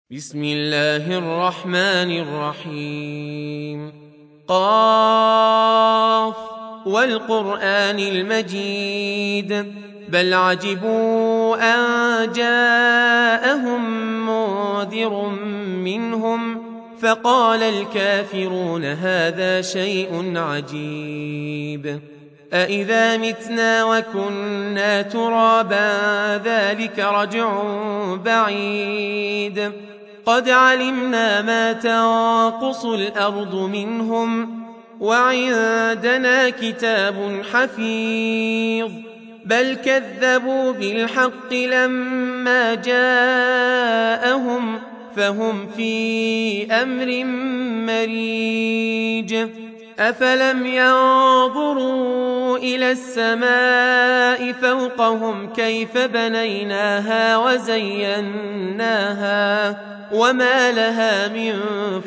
بسم الله الرحمن الرحيم قاف والقرآن المجيد بل عجبوا أن جاءهم منذر منهم فقال الكافرون هذا شيء عجيب أإذا متنا وكنا ترابا ذلك رجع بعيد قد علمنا ما تنقص الأرض منهم وعندنا كتاب حفيظ بل كذبوا بالحق لما جاءهم فهم في أمر مريج أفلم ينظروا إلى السماء فوقهم كيف بنيناها وزيناها وما لها من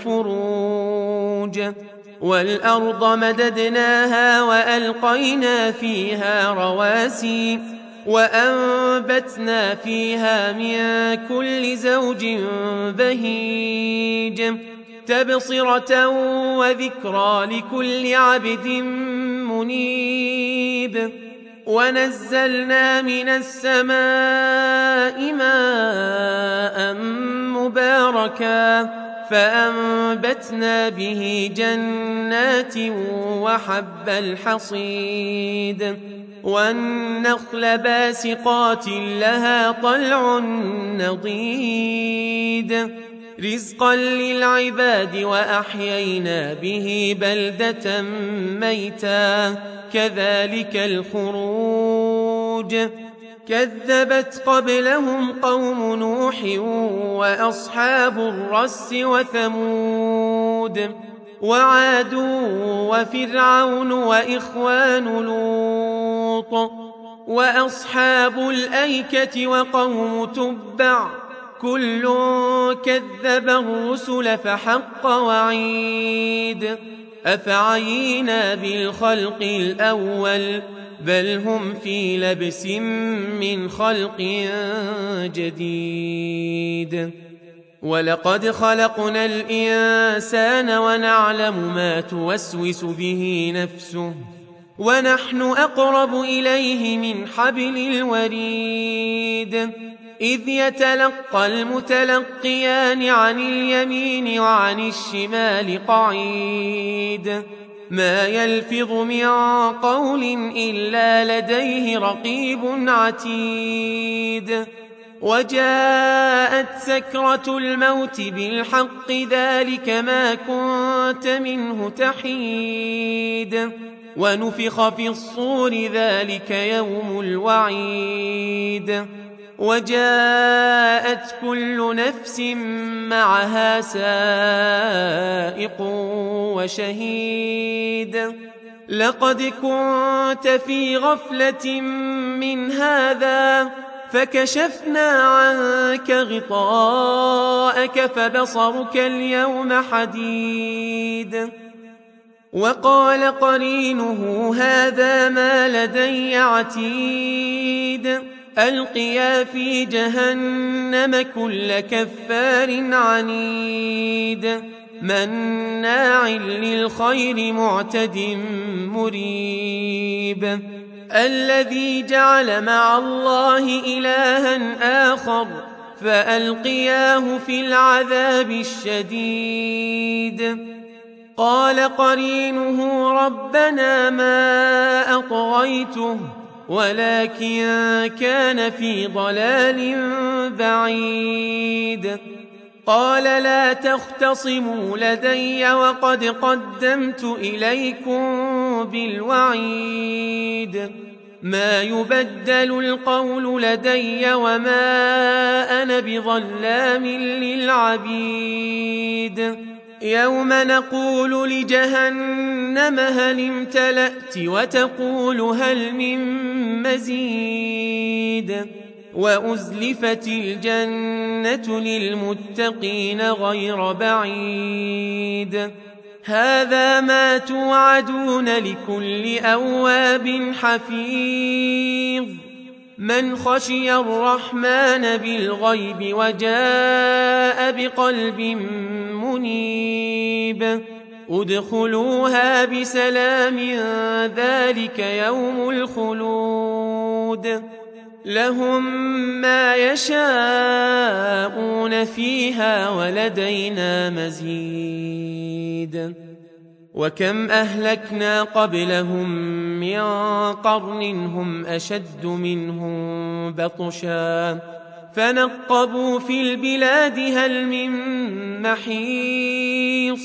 فروج والأرض مددناها وألقينا فيها رواسي وأنبتنا فيها من كل زوج بهيج تبصرة وذكرى لكل عبد منيب ونزلنا من السماء ماء مباركا فأنبتنا به جنات وحب الحصيد والنخل باسقات لها طلع نضيد رزقا للعباد وأحيينا به بلدة ميتا كذلك الخروج كذبت قبلهم قوم نوح وأصحاب الرس وثمود وعاد وفرعون وإخوان لوط وأصحاب الأيكة وقوم تبع كل كذب الرسل فحق وعيد أفعينا بالخلق الأول بل هم في لبس من خلق جديد ولقد خلقنا الإنسان ونعلم ما توسوس به نفسه ونحن أقرب إليه من حبل الوريد إذ يتلقى المتلقيان عن اليمين وعن الشمال قعيد ما يلفظ من قول إلا لديه رقيب عتيد وجاءت سكرة الموت بالحق ذلك ما كنت منه تحيد ونفخ في الصور ذلك يوم الوعيد وجاءت كل نفس معها سائق وشهيد لقد كنت في غفلة من هذا فكشفنا عنك غطاءك فبصرك اليوم حديد وقال قرينه هذا ما لدي عتيد ألقيا في جهنم كل كفار عنيد مناع للخير معتد مريب الذي جعل مع الله إلها آخر فألقياه في العذاب الشديد قال قرينه ربنا ما أطغيته ولكن كان في ضلال بعيد قال لا تختصموا لدي وقد قدمت إليكم بالوعيد ما يبدل القول لدي وما أنا بظلام للعبيد يوم نقول لجهنم هل امتلأت وتقول هل من مزيد وأزلفت الجنة للمتقين غير بعيد هذا ما توعدون لكل أواب حفيظ من خشي الرحمن بالغيب وجاء بقلب منيب ادخلوها بسلام ذلك يوم الخلود لهم ما يشاءون فيها ولدينا مزيد وكم أهلكنا قبلهم من قرن هم أشد منهم بطشا فنقبوا في البلاد هل من محيص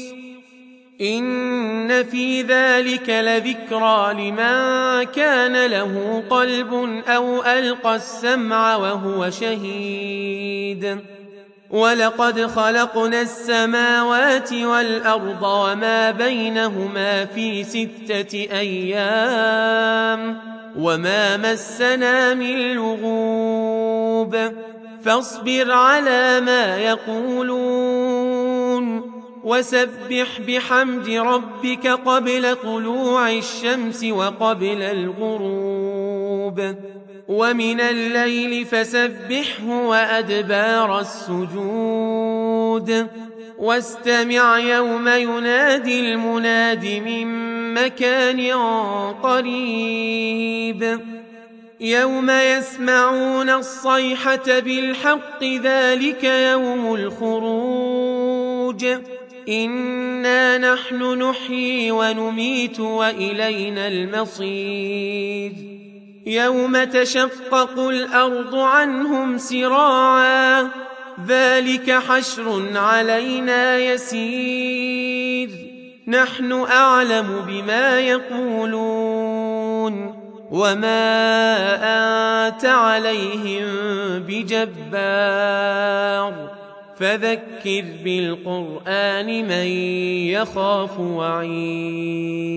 إن في ذلك لذكرى لمن كان له قلب أو ألقى السمع وهو شهيد ولقد خلقنا السماوات والأرض وما بينهما في 6 أيام وما مسنا من لغوب فاصبر على ما يقولون وسبح بحمد ربك قبل طلوع الشمس وقبل الغروب ومن الليل فسبحه وأدبار السجود واستمع يوم ينادي المناد من مكان قريب يوم يسمعون الصيحة بالحق ذلك يوم الخروج إنا نحن نحيي ونميت وإلينا المصير يوم تشقق الأرض عنهم سراعا ذلك حشر علينا يسير نحن أعلم بما يقولون وما أنت عليهم بجبار فذكر بالقرآن من يخاف وعيد